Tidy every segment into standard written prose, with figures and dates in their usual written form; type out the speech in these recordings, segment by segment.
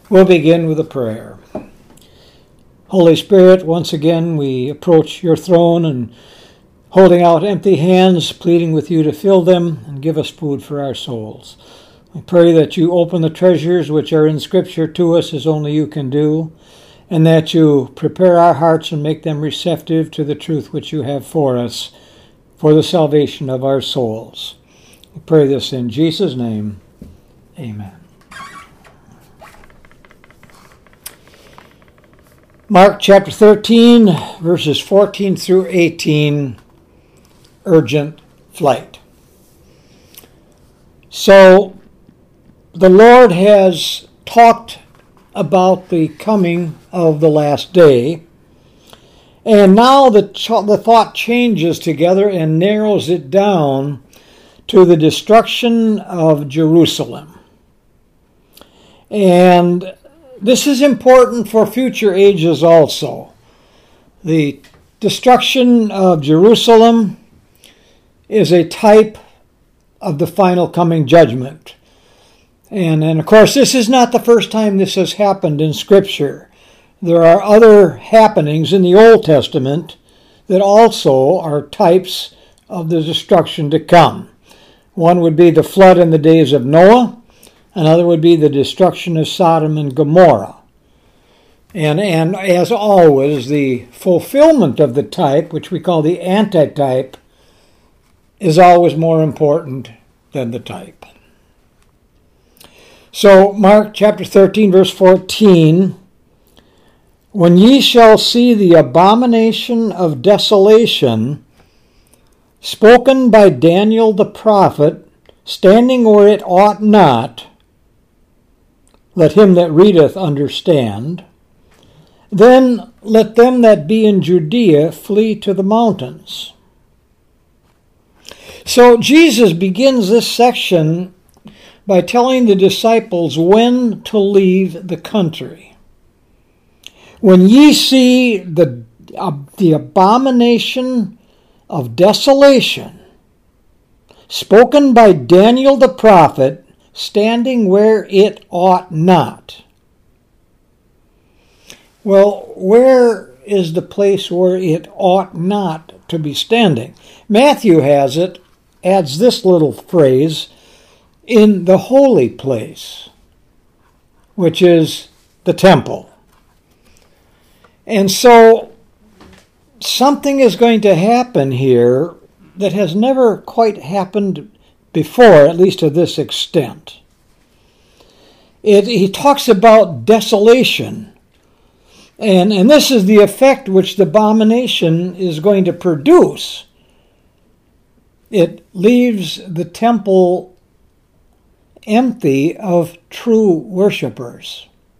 We'll begin with a prayer. Holy Spirit, once again we approach your throne and holding out empty hands, pleading with you to fill them and give us food for our souls. We pray that you open the treasures which are in Scripture to us as only you can do, and that you prepare our hearts and make them receptive to the truth which you have for us, for the salvation of our souls. We pray this in Jesus' name. Amen. Mark chapter 13, verses 14 through 18, urgent flight. So, the Lord has talked about the coming of the last day, and now the thought changes together and narrows it down to the destruction of Jerusalem. And this is important for future ages also. The destruction of Jerusalem is a type of the final coming judgment. And of course, this is not the first time this has happened in Scripture. There are other happenings in the Old Testament that also are types of the destruction to come. One would be the flood in the days of Noah. Another would be the destruction of Sodom and Gomorrah. And as always, the fulfillment of the type, which we call the antitype, is always more important than the type. So, Mark chapter 13, verse 14, "When ye shall see the abomination of desolation, spoken by Daniel the prophet, standing where it ought not, let him that readeth understand. Then let them that be in Judea flee to the mountains." So Jesus begins this section by telling the disciples when to leave the country. When ye see the abomination of desolation, spoken by Daniel the prophet, standing where it ought not. Well, where is the place where it ought not to be standing? Matthew adds this little phrase, "in the holy place," which is the temple. And so something is going to happen here that has never quite happened before, at least to this extent. He talks about desolation, and this is the effect which the abomination is going to produce. It leaves the temple empty of true worshipers.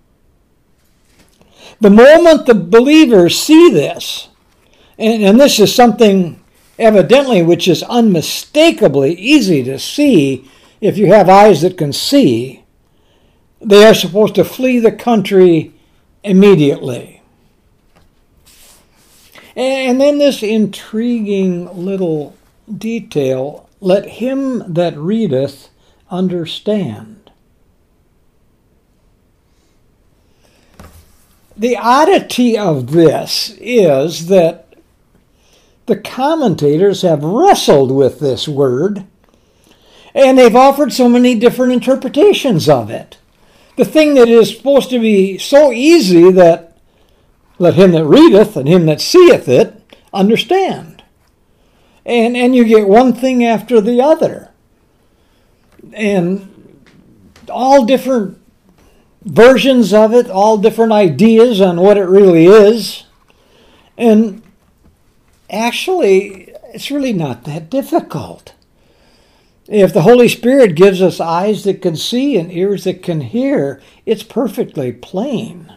The moment the believers see this, and this is something evidently which is unmistakably easy to see if you have eyes that can see, they are supposed to flee the country immediately. And then this intriguing little detail, let him that readeth understand. The oddity of this is that the commentators have wrestled with this word, and they've offered so many different interpretations of it. The thing that is supposed to be so easy that let him that readeth and him that seeth it understand. And you get one thing after the other. And all different versions of it, all different ideas on what it really is. And actually, it's really not that difficult. If the Holy Spirit gives us eyes that can see and ears that can hear, it's perfectly plain.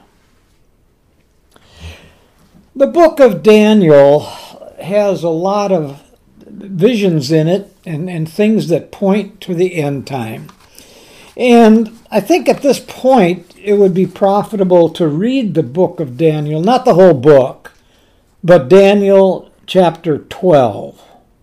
The book of Daniel has a lot of visions in it and things that point to the end time. And I think at this point it would be profitable to read the book of Daniel, not the whole book, but Daniel chapter 12.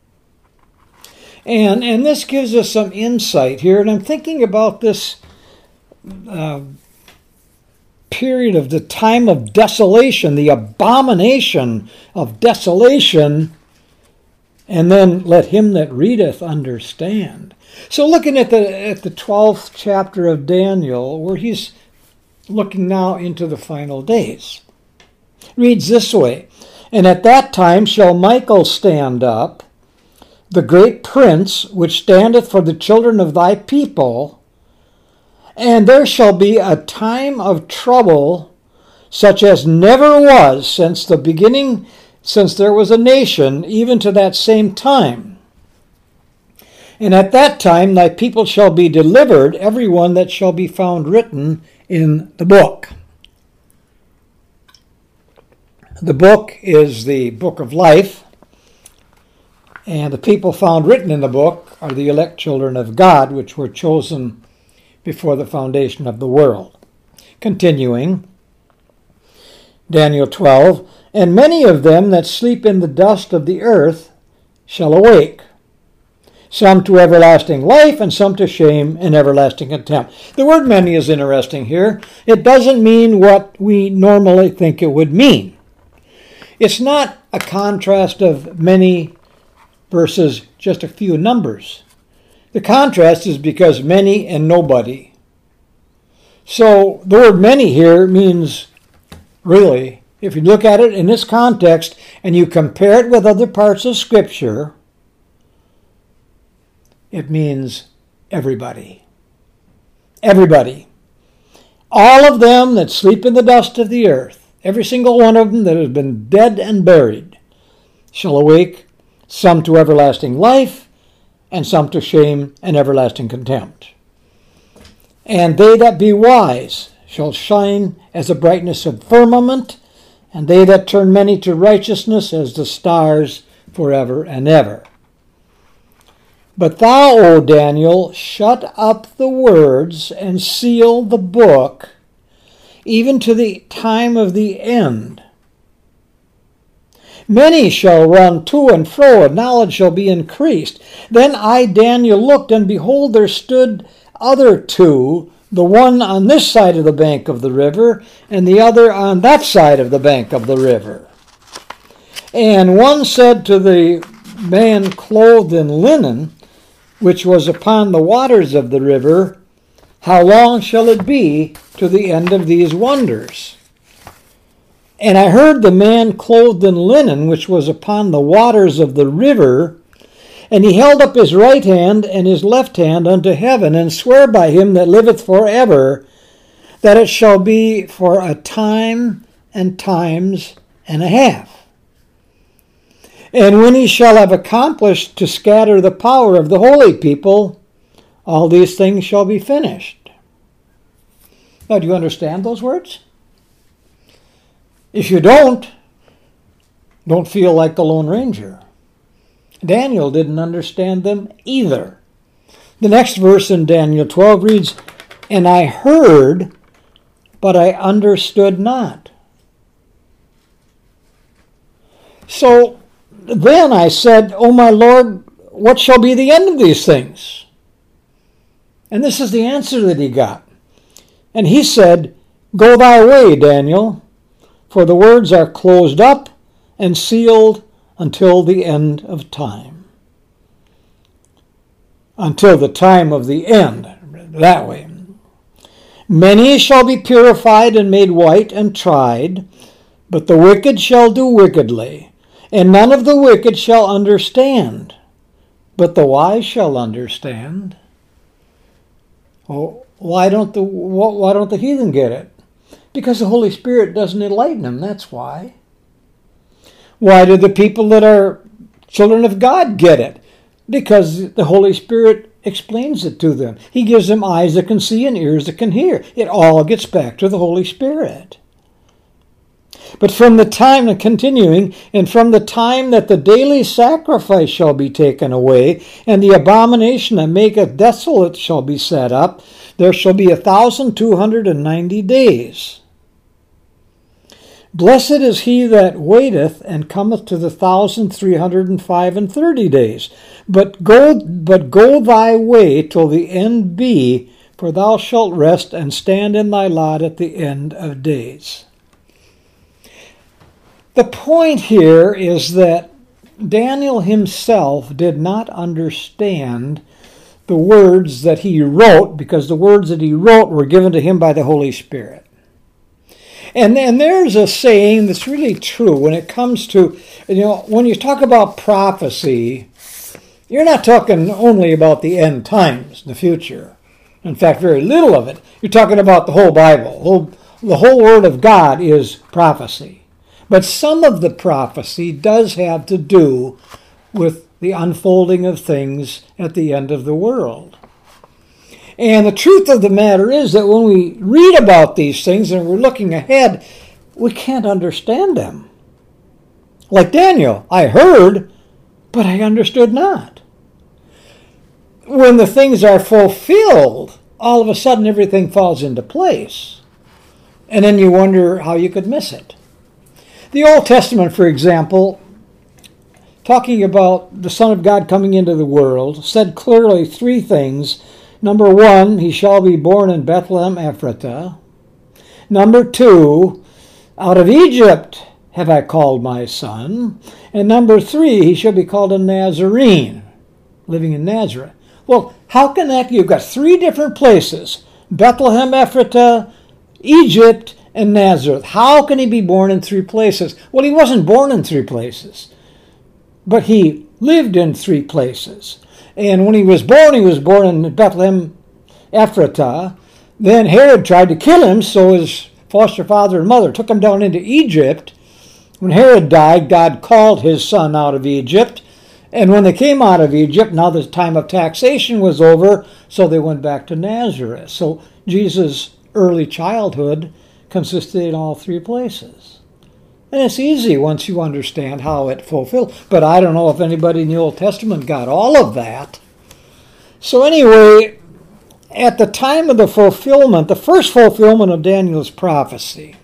And this gives us some insight here, and I'm thinking about this period of the time of desolation, the abomination of desolation, and then let him that readeth understand. So looking at the 12th chapter of Daniel, where he's looking now into the final days, reads this way, "And at that time shall Michael stand up, the great prince, which standeth for the children of thy people, and there shall be a time of trouble such as never was since the beginning, since there was a nation, even to that same time. And at that time thy people shall be delivered, every one that shall be found written in the book." The book is the book of life, and the people found written in the book are the elect children of God, which were chosen before the foundation of the world. Continuing, Daniel 12, "And many of them that sleep in the dust of the earth shall awake, some to everlasting life, and some to shame and everlasting contempt." The word "many" is interesting here. It doesn't mean what we normally think it would mean. It's not a contrast of many versus just a few numbers. The contrast is because many and nobody. So the word "many" here means, really, if you look at it in this context and you compare it with other parts of Scripture, it means everybody. Everybody. All of them that sleep in the dust of the earth, every single one of them that has been dead and buried, shall awake, some to everlasting life, and some to shame and everlasting contempt. "And they that be wise shall shine as the brightness of firmament, and they that turn many to righteousness as the stars forever and ever. But thou, O Daniel, shut up the words and seal the book, even to the time of the end. Many shall run to and fro, and knowledge shall be increased. Then I, Daniel, looked, and behold, there stood other two, the one on this side of the bank of the river, and the other on that side of the bank of the river. And one said to the man clothed in linen, which was upon the waters of the river, How long shall it be to the end of these wonders? And I heard the man clothed in linen, which was upon the waters of the river, and he held up his right hand and his left hand unto heaven, and sware by him that liveth forever, that it shall be for a time and times and a half. And when he shall have accomplished to scatter the power of the holy people, all these things shall be finished. Now, do you understand those words? If you don't feel like the Lone Ranger. Daniel didn't understand them either. The next verse in Daniel 12 reads, And I heard, but I understood not. So then I said, O my Lord, what shall be the end of these things? And this is the answer that he got. And he said, Go thy way, Daniel, for the words are closed up and sealed until the end of time. Until the time of the end, that way. Many shall be purified and made white and tried, but the wicked shall do wickedly, and none of the wicked shall understand, but the wise shall understand. Oh, why don't the heathen get it? Because the Holy Spirit doesn't enlighten them, that's why. Why do the people that are children of God get it? Because the Holy Spirit explains it to them. He gives them eyes that can see and ears that can hear. It all gets back to the Holy Spirit. But from the time, and continuing, and from the time that the daily sacrifice shall be taken away, and the abomination that maketh desolate shall be set up, there shall be 1,290 days. Blessed is he that waiteth, and cometh to the 1,330 days. But go thy way till the end be, for thou shalt rest and stand in thy lot at the end of days. The point here is that Daniel himself did not understand the words that he wrote, because the words that he wrote were given to him by the Holy Spirit. And there's a saying that's really true when it comes to, when you talk about prophecy, you're not talking only about the end times, the future. In fact, very little of it. You're talking about the whole Bible. The whole Word of God is prophecy. But some of the prophecy does have to do with the unfolding of things at the end of the world. And the truth of the matter is that when we read about these things and we're looking ahead, we can't understand them. Like Daniel, I heard, but I understood not. When the things are fulfilled, all of a sudden everything falls into place. And then you wonder how you could miss it. The Old Testament, for example, talking about the Son of God coming into the world, said clearly three things. Number one, he shall be born in Bethlehem Ephratah. Number two, out of Egypt have I called my son. And number three, he shall be called a Nazarene, living in Nazareth. Well, how can that? You've got three different places: Bethlehem Ephratah, Egypt, and Nazareth. How can he be born in three places? Well, he wasn't born in three places, but he lived in three places. And when he was born in Bethlehem Ephratah. Then Herod tried to kill him, so his foster father and mother took him down into Egypt. When Herod died, God called his son out of Egypt. And when they came out of Egypt, now the time of taxation was over, so they went back to Nazareth. So Jesus' early childhood consisted in all three places. And it's easy once you understand how it fulfilled. But I don't know if anybody in the Old Testament got all of that. So anyway, at the time of the fulfillment, the first fulfillment of Daniel's prophecy,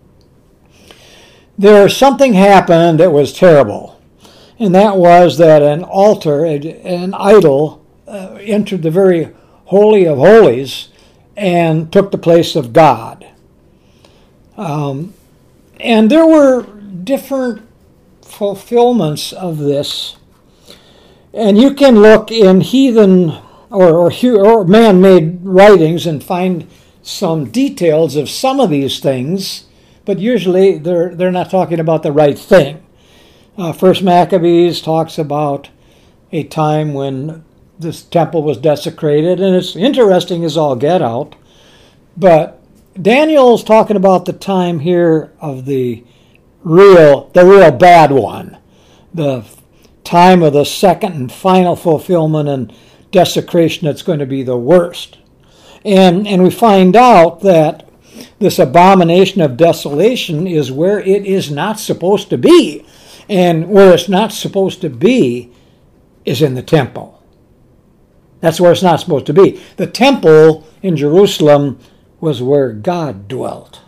something happened that was terrible. And that was that an altar, an idol, entered the very holy of holies and took the place of God. And there were different fulfillments of this. And you can look in heathen or man-made writings and find some details of some of these things, but usually they're not talking about the right thing. First Maccabees talks about a time when this temple was desecrated, and it's interesting as all get out. But Daniel's talking about the time here of the real bad one, the time of the second and final fulfillment and desecration that's going to be the worst. And we find out that this abomination of desolation is where it is not supposed to be. And where it's not supposed to be is in the temple. That's where it's not supposed to be. The temple in Jerusalem was where God dwelt.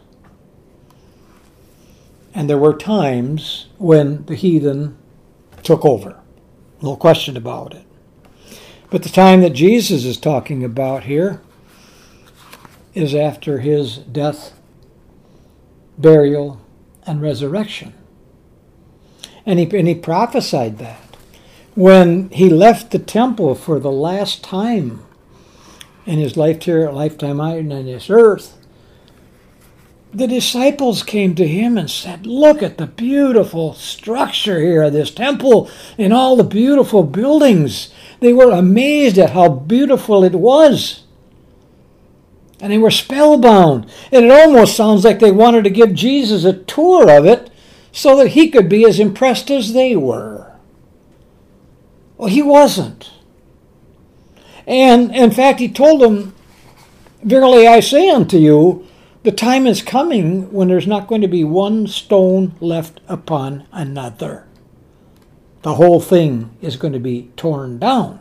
And there were times when the heathen took over. No question about it. But the time that Jesus is talking about here is after his death, burial, and resurrection. And he prophesied that. When he left the temple for the last time in his lifetime on this earth, the disciples came to him and said, "Look at the beautiful structure here of this temple and all the beautiful buildings." They were amazed at how beautiful it was. And they were spellbound. And it almost sounds like they wanted to give Jesus a tour of it so that he could be as impressed as they were. Well, he wasn't. And in fact, he told them, "Verily I say unto you, the time is coming when there's not going to be one stone left upon another." The whole thing is going to be torn down.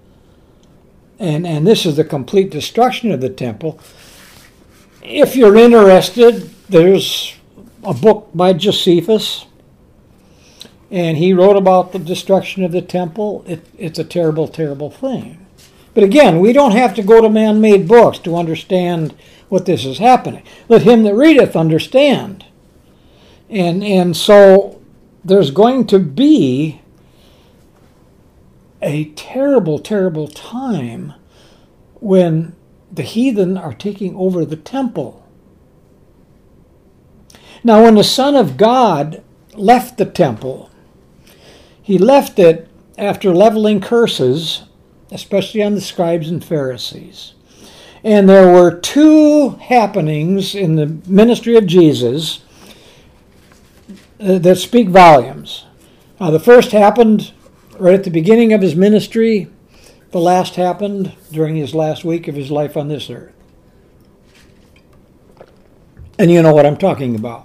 And this is the complete destruction of the temple. If you're interested, there's a book by Josephus, and he wrote about the destruction of the temple. It's a terrible, terrible thing. But again, we don't have to go to man-made books to understand what this is happening. Let him that readeth understand. And so there's going to be a terrible, terrible time when the heathen are taking over the temple. Now, when the Son of God left the temple, he left it after leveling curses, especially on the scribes and Pharisees. And there were two happenings in the ministry of Jesus that speak volumes. The first happened right at the beginning of his ministry. The last happened during his last week of his life on this earth. And you know what I'm talking about.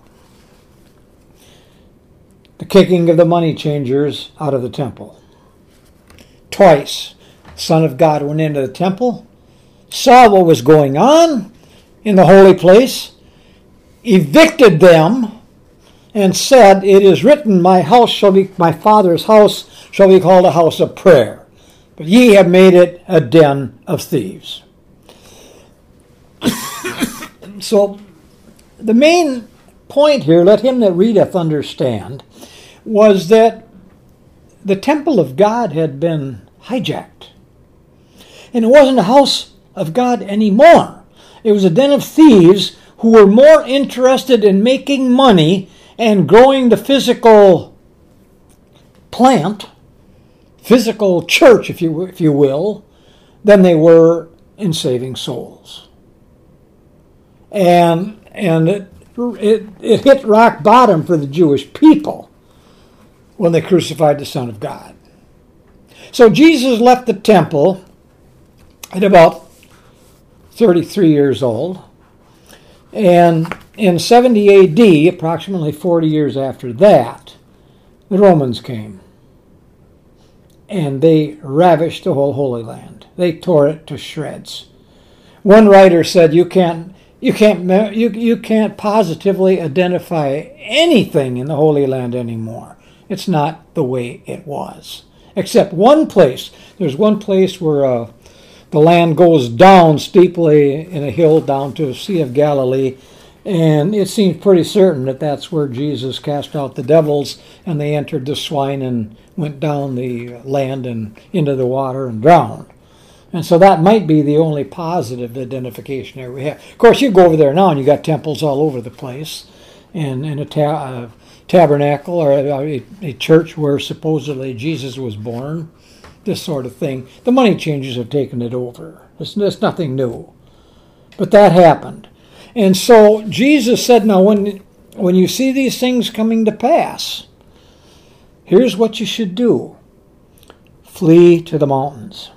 The kicking of the money changers out of the temple. Twice, the Son of God went into the temple, saw what was going on in the holy place, evicted them, and said, "It is written, my Father's house shall be called a house of prayer, but ye have made it a den of thieves." So the main point here, let him that readeth understand, was that the temple of God had been hijacked. And it wasn't a house of God anymore. It was a den of thieves who were more interested in making money and growing the physical plant, physical church, if you will, than they were in saving souls. And it hit rock bottom for the Jewish people when they crucified the Son of God. So Jesus left the temple at about 33 years old. And in 70 AD, approximately 40 years after that, the Romans came. And they ravished the whole Holy Land. They tore it to shreds. One writer said you can't positively identify anything in the Holy Land anymore. It's not the way it was. Except one place. There's one place where the land goes down steeply in a hill down to the Sea of Galilee, and it seems pretty certain that that's where Jesus cast out the devils, and they entered the swine and went down the land and into the water and drowned. And so that might be the only positive identification there we have. Of course, you go over there now and you got temples all over the place, and a tabernacle or a church where supposedly Jesus was born, this sort of thing. The money changers have taken it over. It's nothing new. But that happened. And so Jesus said, now when you see these things coming to pass, here's what you should do. Flee to the mountains.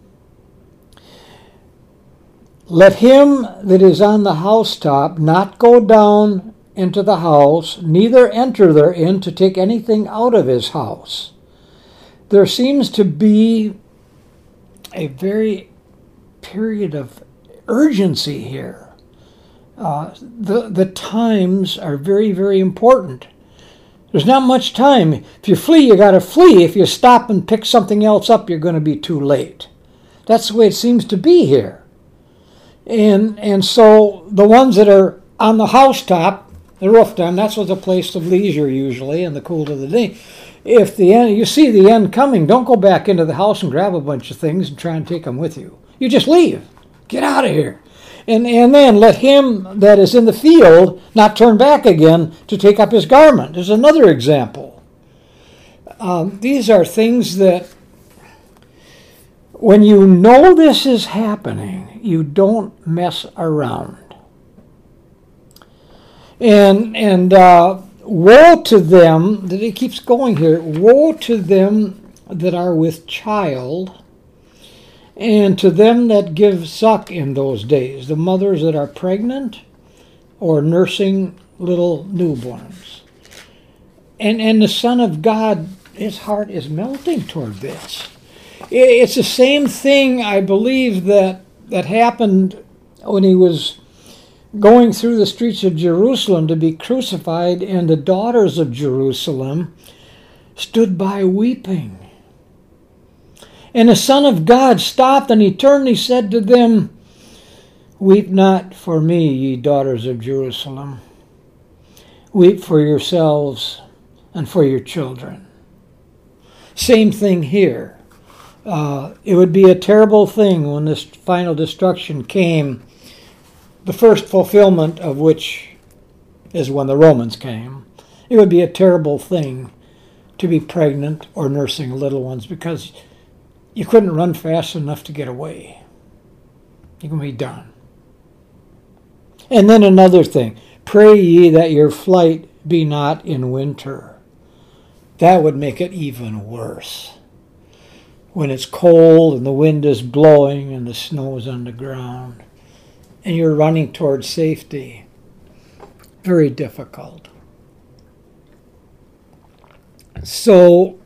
Let him that is on the housetop not go down into the house, neither enter therein to take anything out of his house. There seems to be a very period of urgency here. The times are very, very important. There's not much time. If you flee, you got to flee. If you stop and pick something else up, you're going to be too late. That's the way it seems to be here. And so the ones that are on the housetop, the rooftop, that's what's a place of leisure usually in the cool of the day. If you see the end coming, don't go back into the house and grab a bunch of things and try and take them with you. You just leave. Get out of here. And then let him that is in the field not turn back again to take up his garment. There's another example. These are things that when you know this is happening, you don't mess around. And woe to them, that he keeps going here, woe to them that are with child, and to them that give suck in those days, the mothers that are pregnant or nursing little newborns. And the Son of God, his heart is melting toward this. It's the same thing, I believe, that happened when he was going through the streets of Jerusalem to be crucified, and the daughters of Jerusalem stood by weeping. And the Son of God stopped, and he turned and he said to them, "Weep not for me, ye daughters of Jerusalem. Weep for yourselves and for your children." Same thing here. It would be a terrible thing when this final destruction came, the first fulfillment of which is when the Romans came. It would be a terrible thing to be pregnant or nursing little ones, because you couldn't run fast enough to get away. You can be done. And then another thing, pray ye that your flight be not in winter. That would make it even worse. When it's cold and the wind is blowing and the snow is on the ground and you're running towards safety. Very difficult. So,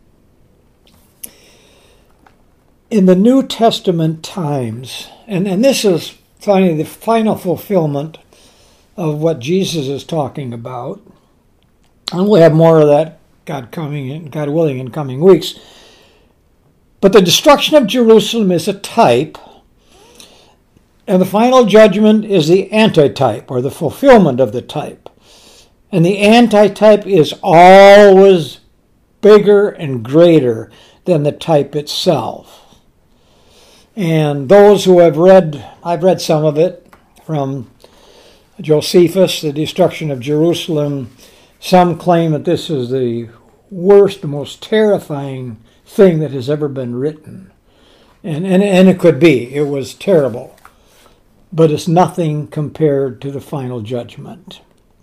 in the New Testament times, and this is finally the final fulfillment of what Jesus is talking about, and we'll have more of that, God willing, in coming weeks. But the destruction of Jerusalem is a type, and the final judgment is the antitype, or the fulfillment of the type. And the antitype is always bigger and greater than the type itself. And those who have read, I've read some of it from Josephus, the destruction of Jerusalem. Some claim that this is the worst, most terrifying thing that has ever been written. And it could be. It was terrible. But it's nothing compared to the final judgment.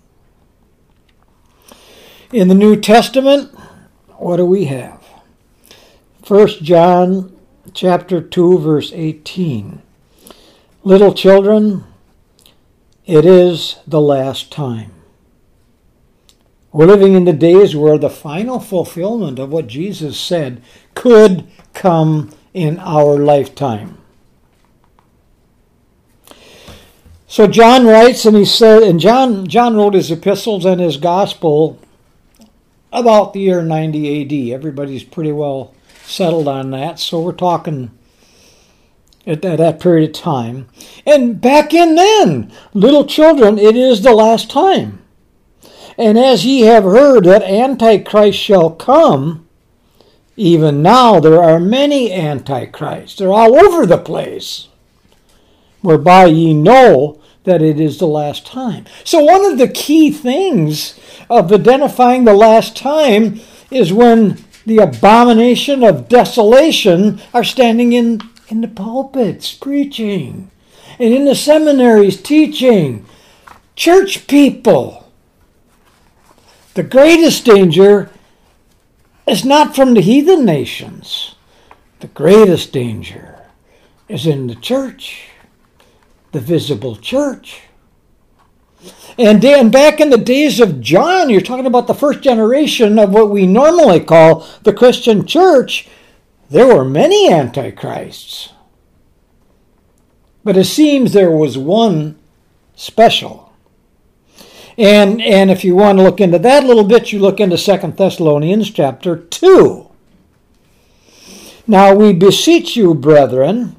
In the New Testament, what do we have? 1 John chapter 2, verse 18. Little children, it is the last time. We're living in the days where the final fulfillment of what Jesus said could come in our lifetime. So John writes, and he said, and John wrote his epistles and his gospel about the year 90 AD. Everybody's pretty well settled on that, so we're talking at that period of time. And back in then, little children, it is the last time. And as ye have heard that Antichrist shall come, even now there are many Antichrists. They're all over the place, whereby ye know that it is the last time. So one of the key things of identifying the last time is when the abomination of desolation are standing in the pulpits preaching, and in the seminaries teaching. Church people. The greatest danger is not from the heathen nations. The greatest danger is in the church, the visible church. And back in the days of John, you're talking about the first generation of what we normally call the Christian church. There were many antichrists. But it seems there was one special. And if you want to look into that a little bit, you look into 2 Thessalonians chapter 2. Now we beseech you, brethren,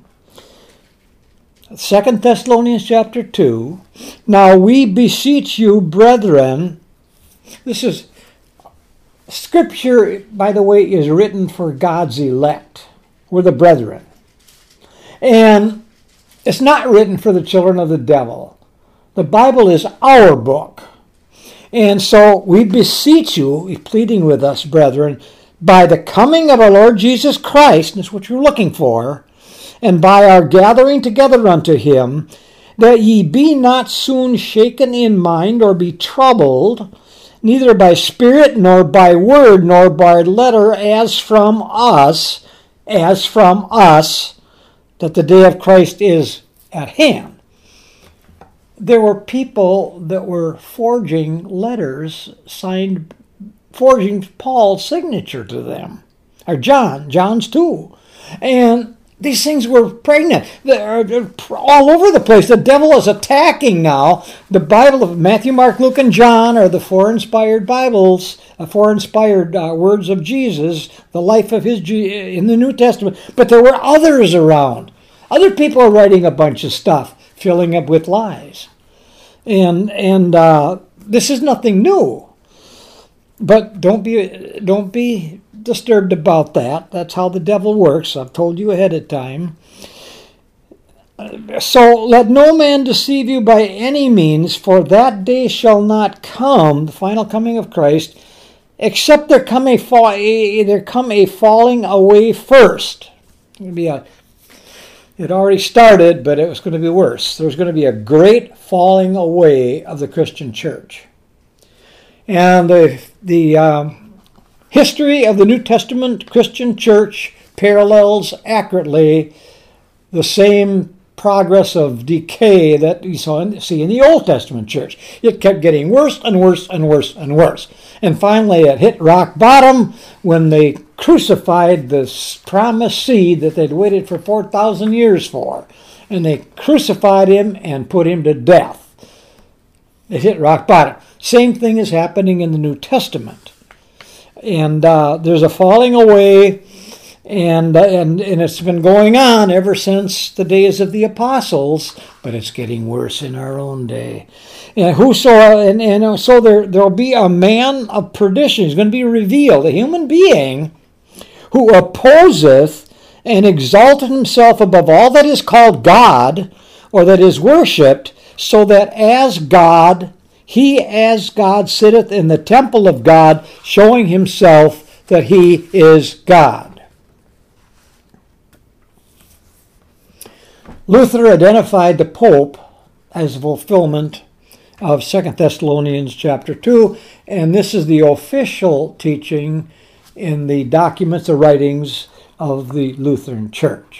2 Thessalonians chapter 2, now we beseech you, brethren, this is, Scripture, by the way, is written for God's elect. We're the brethren. And it's not written for the children of the devil. The Bible is our book. And so we beseech you, pleading with us, brethren, by the coming of our Lord Jesus Christ, and that's what you're looking for, and by our gathering together unto him, that ye be not soon shaken in mind or be troubled, neither by spirit, nor by word, nor by letter, as from us, that the day of Christ is at hand. There were people that were forging letters, forging Paul's signature to them, or John's too. And These things were pregnant. They're all over the place. The devil is attacking now. The Bible of Matthew, Mark, Luke, and John are the four inspired Bibles, four inspired words of Jesus, the life of his in the New Testament. But there were others around. Other people are writing a bunch of stuff, filling up with lies. And this is nothing new. But don't be disturbed about that. That's how the devil works. I've told you ahead of time. So let no man deceive you by any means, for that day shall not come, the final coming of Christ, except there come a falling away first. It already started, but it was going to be worse. There's going to be a great falling away of the Christian church. And the history of the New Testament Christian church parallels accurately the same progress of decay that you see in the Old Testament church. It kept getting worse and worse and worse and worse. And finally it hit rock bottom when they crucified the promised seed that they'd waited for 4,000 years for. And they crucified him and put him to death. It hit rock bottom. Same thing is happening in the New Testament. And there's a falling away, and it's been going on ever since the days of the apostles, but it's getting worse in our own day. And so there'll be a man of perdition. He's going to be revealed, a human being who opposeth and exalteth himself above all that is called God, or that is worshipped, so that as God sitteth in the temple of God, showing himself that he is God. Luther identified the Pope as a fulfillment of 2 Thessalonians chapter 2, and this is the official teaching in the documents, the writings of the Lutheran Church.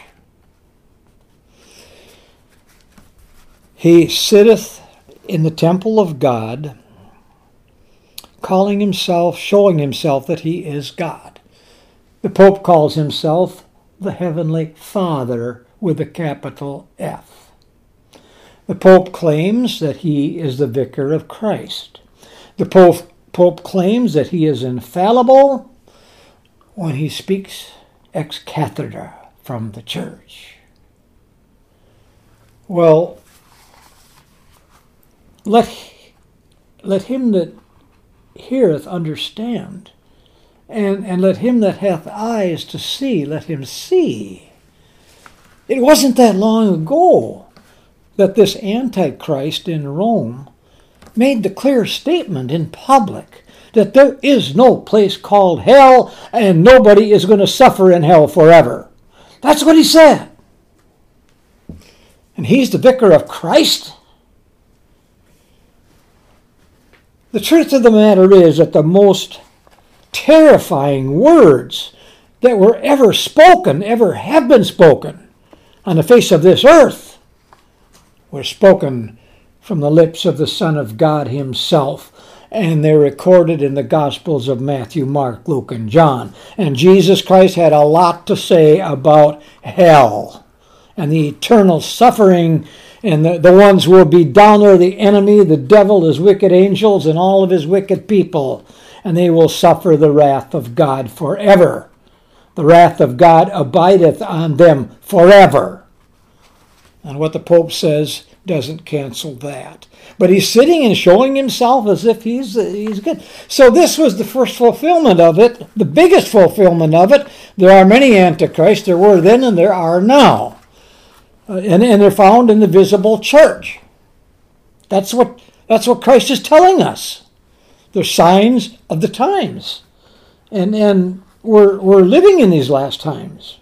He sitteth in the temple of God, calling himself, showing himself that he is God. The Pope calls himself the Heavenly Father with a capital F. The Pope claims that he is the vicar of Christ. The Pope claims that he is infallible when he speaks ex cathedra from the church. Well, let him that heareth understand, and let him that hath eyes to see, let him see. It wasn't that long ago that this Antichrist in Rome made the clear statement in public that there is no place called hell and nobody is going to suffer in hell forever. That's what he said. And he's the vicar of Christ. The truth of the matter is that the most terrifying words that were ever spoken, ever have been spoken on the face of this earth were spoken from the lips of the Son of God himself. And they're recorded in the Gospels of Matthew, Mark, Luke, and John. And Jesus Christ had a lot to say about hell and the eternal suffering, and the ones who will be down there, the enemy, the devil, his wicked angels, and all of his wicked people. And they will suffer the wrath of God forever. The wrath of God abideth on them forever. And what the Pope says doesn't cancel that. But he's sitting and showing himself as if he's good. So this was the first fulfillment of it, the biggest fulfillment of it. There are many antichrists. There were then and there are now. And they're found in the visible church. That's what Christ is telling us. They're signs of the times. And we're living in these last times.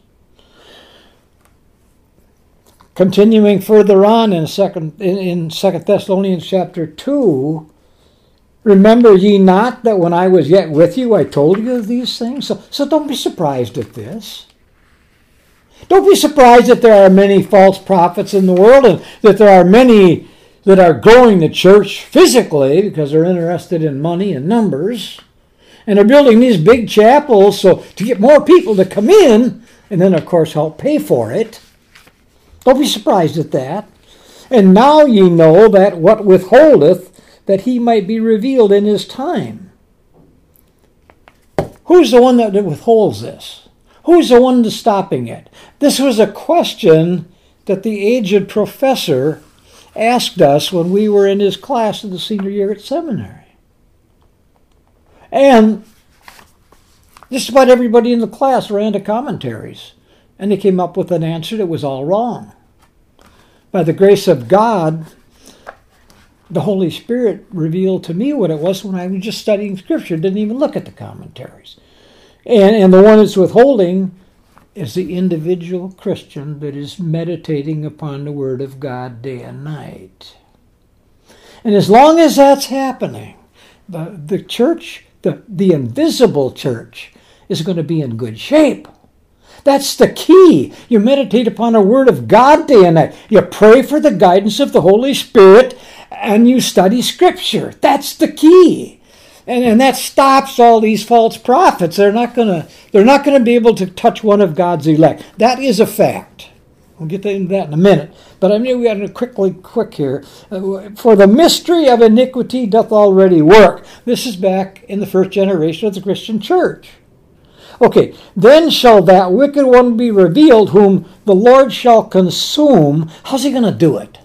Continuing further on in 2 Thessalonians chapter 2, remember ye not that when I was yet with you, I told you of these things? So don't be surprised at this. Don't be surprised that there are many false prophets in the world and that there are many that are growing the church physically because they're interested in money and numbers. And they're building these big chapels so to get more people to come in and then, of course, help pay for it. Don't be surprised at that. And now ye know that what withholdeth, that he might be revealed in his time. Who's the one that withholds this? Who's the one that's stopping it? This was a question that the aged professor asked us when we were in his class in the senior year at seminary. And just about everybody in the class ran to commentaries, and they came up with an answer that was all wrong. By the grace of God, the Holy Spirit revealed to me what it was when I was just studying Scripture, didn't even look at the commentaries. And the one that's withholding is the individual Christian that is meditating upon the Word of God day and night. And as long as that's happening, the church, the invisible church, is going to be in good shape. That's the key. You meditate upon the Word of God day and night. You pray for the guidance of the Holy Spirit, and you study Scripture. That's the key. And that stops all these false prophets. They're not going to be able to touch one of God's elect. That is a fact. We'll get into that in a minute. But we got to quick here. For the mystery of iniquity doth already work. This is back in the first generation of the Christian church. Okay, then shall that wicked one be revealed, whom the Lord shall consume. How's he going to do it?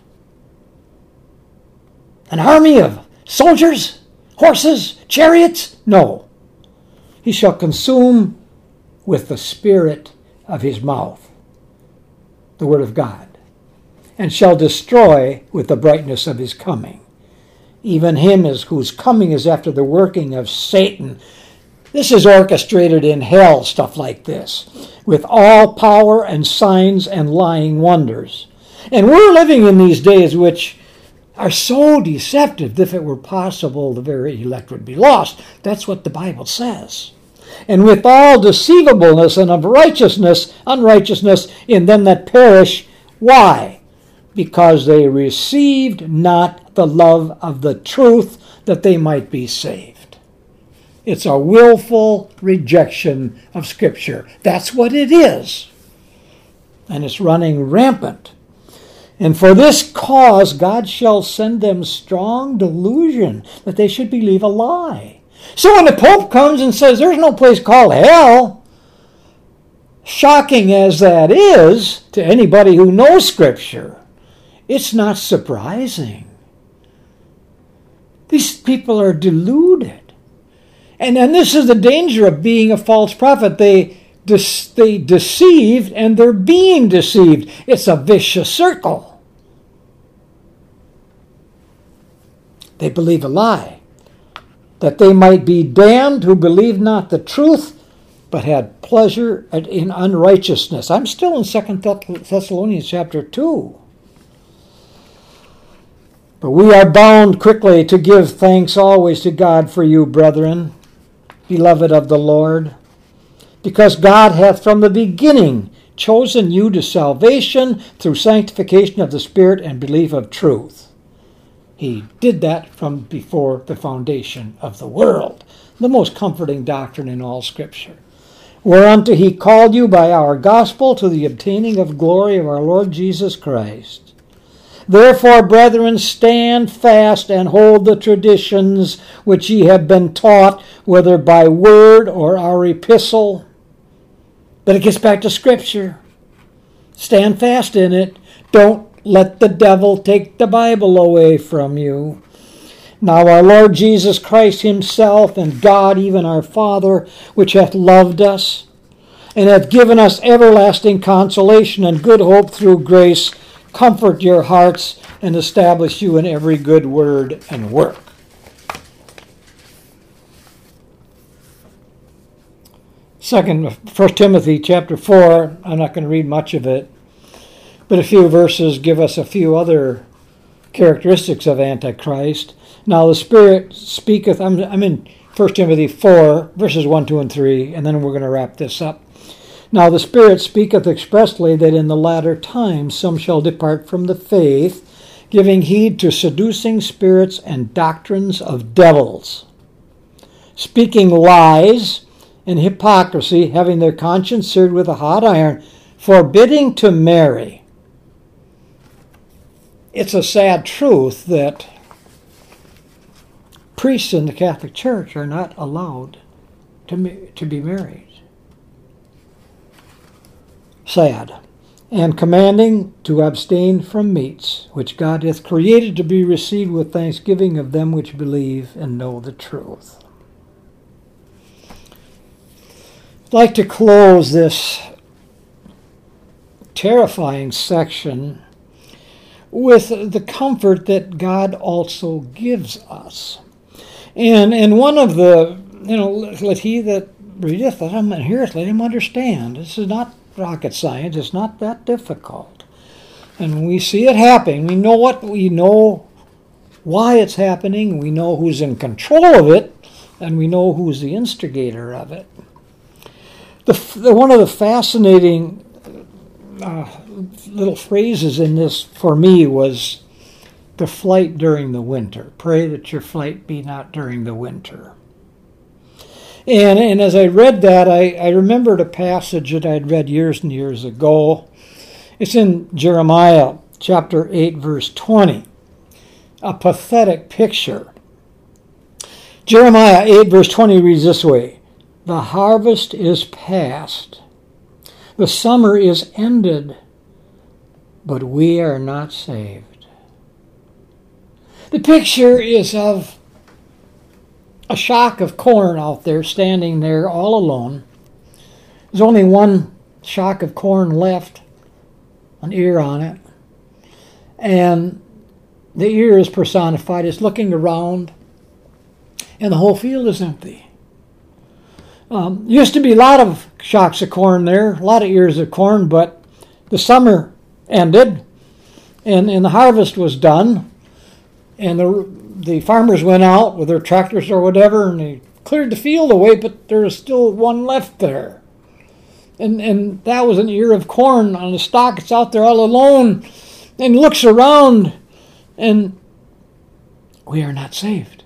An army of soldiers? Horses? Chariots? No. He shall consume with the spirit of his mouth, the word of God, and shall destroy with the brightness of his coming. Even him whose coming is after the working of Satan. This is orchestrated in hell, stuff like this, with all power and signs and lying wonders. And we're living in these days which are so deceptive. If it were possible, the very elect would be lost. That's what the Bible says. And with all deceivableness and of unrighteousness in them that perish. Why? Because they received not the love of the truth, that they might be saved. It's a willful rejection of Scripture. That's what it is. And it's running rampant. And for this cause God shall send them strong delusion, that they should believe a lie. So when the Pope comes and says there's no place called hell, shocking as that is to anybody who knows Scripture, it's not surprising. These people are deluded. And this is the danger of being a false prophet. They deceived and they're being deceived. It's a vicious circle. They believe a lie, that they might be damned who believed not the truth, but had pleasure in unrighteousness. I'm still in 2 Thessalonians chapter 2. But we are bound quickly to give thanks always to God for you, brethren, beloved of the Lord, because God hath from the beginning chosen you to salvation through sanctification of the Spirit and belief of truth. He did that from before the foundation of the world. The most comforting doctrine in all Scripture. Whereunto he called you by our gospel to the obtaining of glory of our Lord Jesus Christ. Therefore, brethren, stand fast and hold the traditions which ye have been taught, whether by word or our epistle. But it gets back to Scripture. Stand fast in it. Don't let the devil take the Bible away from you. Now our Lord Jesus Christ himself and God, even our Father, which hath loved us, and hath given us everlasting consolation and good hope through grace, comfort your hearts and establish you in every good word and work. First Timothy chapter 4, I'm not going to read much of it, but a few verses give us a few other characteristics of Antichrist. Now the Spirit speaketh, I'm in 1 Timothy 4, verses 1, 2, and 3, and then we're going to wrap this up. Now the Spirit speaketh expressly that in the latter times some shall depart from the faith, giving heed to seducing spirits and doctrines of devils, speaking lies, and hypocrisy, having their conscience seared with a hot iron, forbidding to marry. It's a sad truth that priests in the Catholic Church are not allowed to be married. Sad. And commanding to abstain from meats, which God hath created to be received with thanksgiving of them which believe and know the truth. I'd like to close this terrifying section with the comfort that God also gives us. And one of the, let he that readeth, let him and heareth, let him understand. This is not rocket science. It's not that difficult. And we see it happening. We know why it's happening. We know who's in control of it, and we know who's the instigator of it. One of the fascinating little phrases in this for me was the flight during the winter. Pray that your flight be not during the winter. And as I read that, I remembered a passage that I'd read years and years ago. It's in Jeremiah chapter 8, verse 20. A pathetic picture. Jeremiah 8, verse 20 reads this way: the harvest is past, the summer is ended, but we are not saved. The picture is of a shock of corn out there, standing there all alone. There's only one shock of corn left, an ear on it. And the ear is personified. It's looking around, and the whole field is empty. Used to be a lot of shocks of corn there, a lot of ears of corn, but the summer ended, and the harvest was done, and the farmers went out with their tractors or whatever, and they cleared the field away, but there was still one left there. And that was an ear of corn on the stalk. It's out there all alone, and looks around, and we are not saved.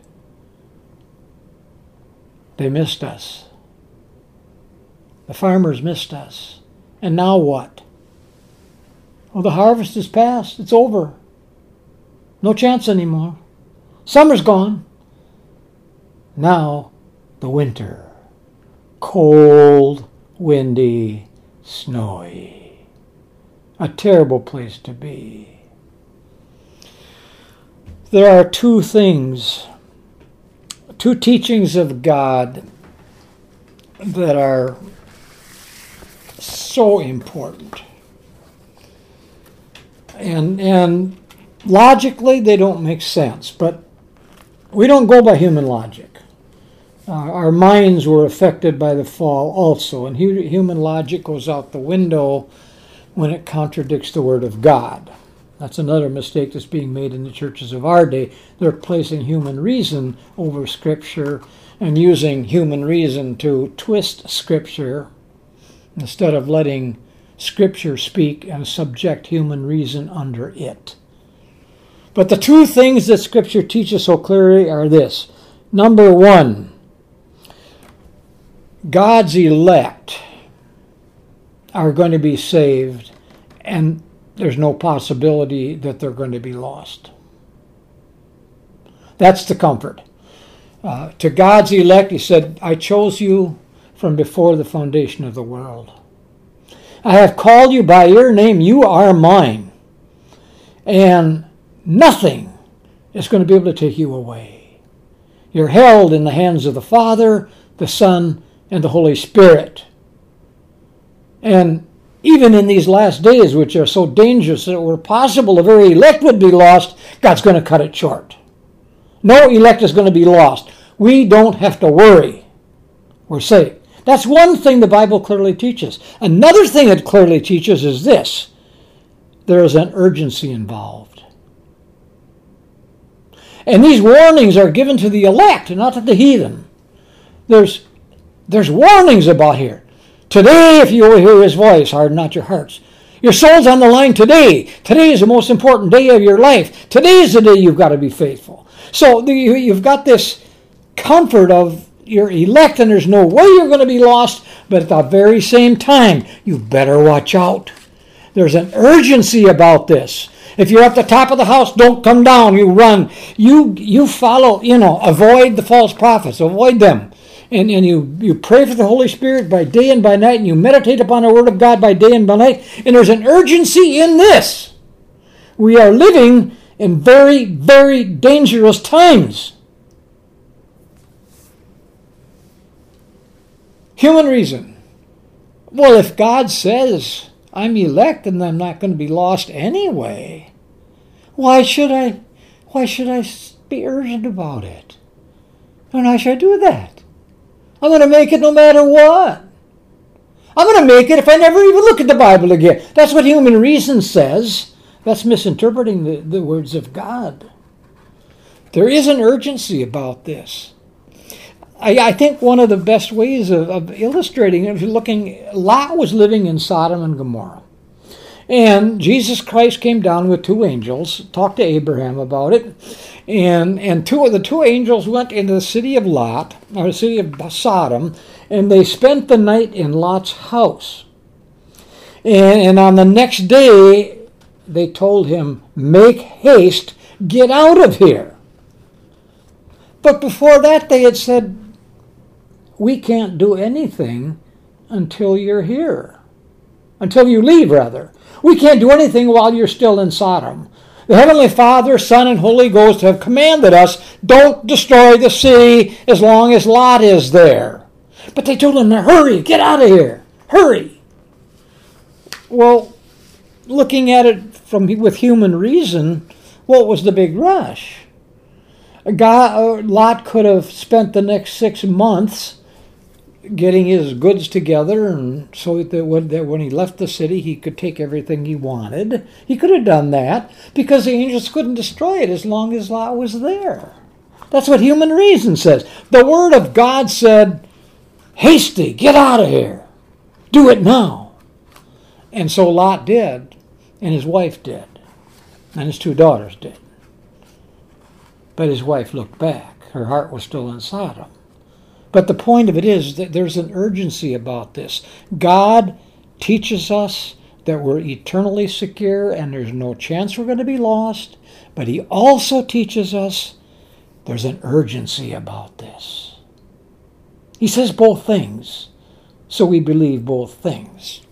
They missed us. The farmers missed us. And now what? Well, the harvest is past. It's over. No chance anymore. Summer's gone. Now the winter. Cold, windy, snowy. A terrible place to be. There are two things, two teachings of God that are so important. And logically, they don't make sense, but we don't go by human logic. Our minds were affected by the fall also, and human logic goes out the window when it contradicts the Word of God. That's another mistake that's being made in the churches of our day. They're placing human reason over Scripture and using human reason to twist Scripture instead of letting Scripture speak and subject human reason under it. But the two things that Scripture teaches so clearly are this. Number one, God's elect are going to be saved, and there's no possibility that they're going to be lost. That's the comfort. To God's elect, he said, I chose you from before the foundation of the world. I have called you by your name. You are mine. And nothing is going to be able to take you away. You're held in the hands of the Father, the Son, and the Holy Spirit. And even in these last days, which are so dangerous that it were possible the very elect would be lost, God's going to cut it short. No elect is going to be lost. We don't have to worry. We're saved. That's one thing the Bible clearly teaches. Another thing it clearly teaches is this. There is an urgency involved. And these warnings are given to the elect, not to the heathen. There's warnings about here. Today, if you will hear his voice, harden not your hearts. Your soul's on the line today. Today is the most important day of your life. Today is the day you've got to be faithful. So you've got this comfort of you're elect and there's no way you're going to be lost, but at the very same time, you better watch out. There's an urgency about this. If you're at the top of the house, don't come down. You run. You follow, avoid the false prophets. Avoid them. And you pray for the Holy Spirit by day and by night, and you meditate upon the Word of God by day and by night. And there's an urgency in this. We are living in very, very dangerous times. Human reason. Well, if God says I'm elect and I'm not going to be lost anyway, why should I be urgent about it? And why should I do that? I'm going to make it no matter what. I'm going to make it if I never even look at the Bible again. That's what human reason says. That's misinterpreting the words of God. There is an urgency about this. I think one of the best ways of illustrating it, if you're looking, Lot was living in Sodom and Gomorrah. And Jesus Christ came down with two angels, talked to Abraham about it. And the two angels went into the city of Lot, or the city of Sodom, and they spent the night in Lot's house. And on the next day, they told him, make haste, get out of here. But before that, they had said, we can't do anything until you're here. Until you leave, rather. We can't do anything while you're still in Sodom. The Heavenly Father, Son, and Holy Ghost have commanded us, don't destroy the city as long as Lot is there. But they told him, hurry, get out of here. Hurry. Well, looking at it with human reason, what was the big rush? Lot could have spent the next 6 months getting his goods together, and so that when he left the city, he could take everything he wanted. He could have done that because the angels couldn't destroy it as long as Lot was there. That's what human reason says. The Word of God said, hasty, get out of here. Do it now. And so Lot did, and his wife did, and his 2 daughters did. But his wife looked back. Her heart was still in Sodom. But the point of it is that there's an urgency about this. God teaches us that we're eternally secure and there's no chance we're going to be lost. But he also teaches us there's an urgency about this. He says both things, so we believe both things.